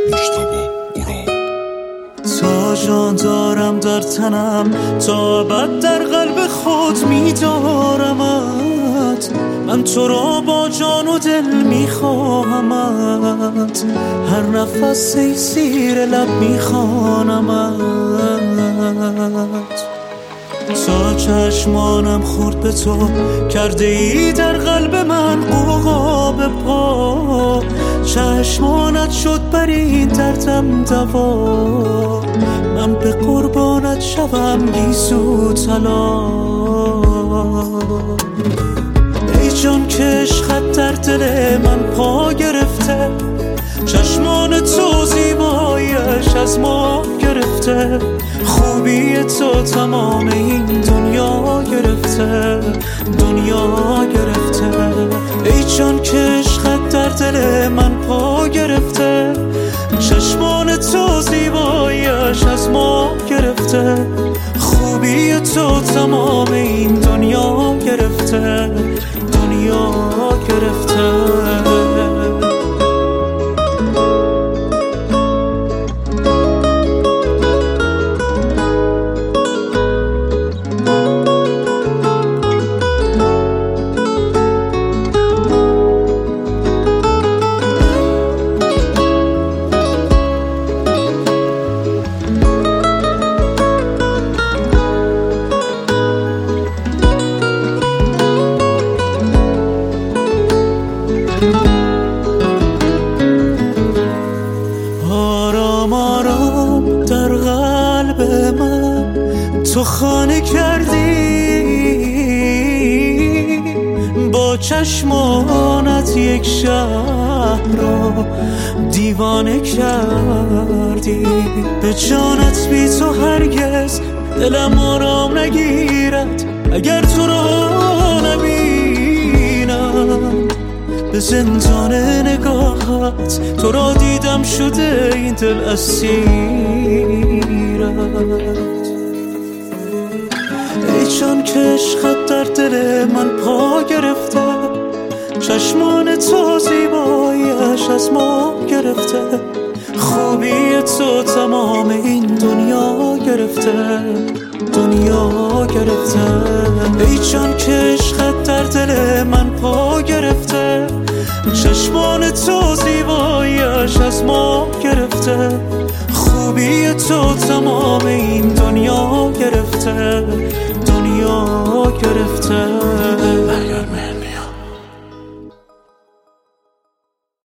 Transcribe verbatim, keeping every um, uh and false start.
تا جان دارم در تنم، تا ابد در قلب خود می‌دارمت. من تو را با جان و دل میخواهمت، هر نفس ای زیر لب میخوانمت. تا چشمانم خورد به تو، کرده ای در قلب من غوغا به پا. چشمانت شد بر این دردم دوا، من به قربانت شوم گیسو طلا. ای جان که عشقت در دل من پا گرفته، چشمان تو زیبایش از ما گرفته. خوبی تو تمام این دنیا گرفته، دنیا گرفته. ای جان که عشقت در دل من پا گرفته، چشمان تو زیبایش از ما گرفته. خوبی تو تمام این دنیا گرفته، دنیا گرفته. آرام آرام در قلب من تو خانه کردی، با چشمانت یک شهر را دیوانه کردی. به جانت بی تو هرگز دلم آرام نگیرد، اگر تو را نبینم. به زندان نگاهت تو را دیدم شده این دل اسیرت. ای جان که عشقت در دل من پا گرفته، چشمان تو زیبایش از ما گرفته. خوبی تو تمام این دنیا گرفته، دنیا گرفته. ای جان که عشقت در دل من پا گرفته، چشمان تو زیبایش از ما گرفته. خوبی تو تمام این دنیا گرفته، دنیا گرفته.